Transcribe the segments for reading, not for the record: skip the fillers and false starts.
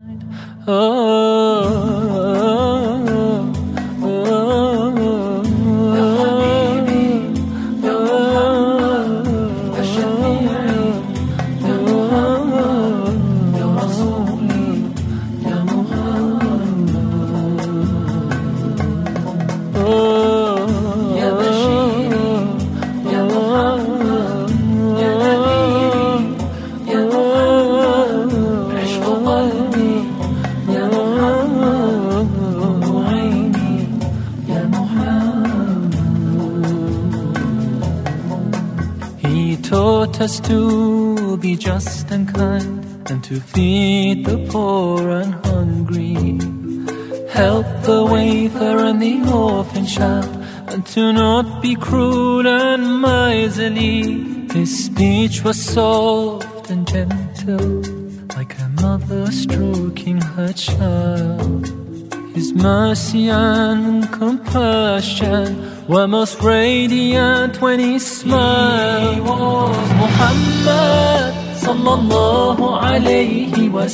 Taught us to be just and kind, and to feed the poor and hungry, help the wafer and the orphan child, and to not be cruel and miserly. His speech was soft and gentle, like a mother stroking her child. His mercy and compassion were most radiant when he smiled. He was Muhammad sallallahu alayhi wa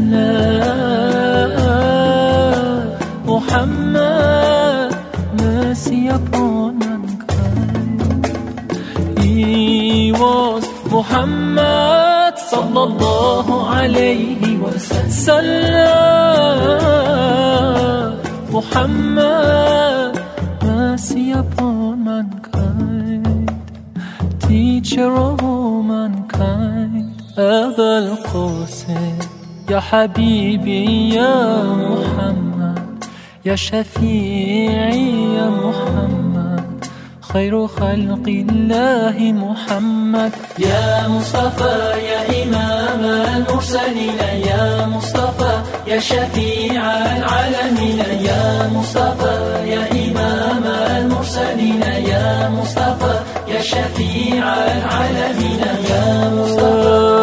sallam. Muhammad, mercy upon mankind. He was Muhammad sallallahu alayhi wa sallam. Muhammad, mercy upon mankind, teacher of all mankind. أبا القاسم يا حبيبي يا محمد، يا شفيعي يا محمد، خير خلق الله محمد. يا مصطفى يا إمام المرسلين، يا مصطفى يا شفيع العالمين، يا مصطفى يا إمام المرسلين، يا مصطفى يا شفيع العالمين، يا مصطفى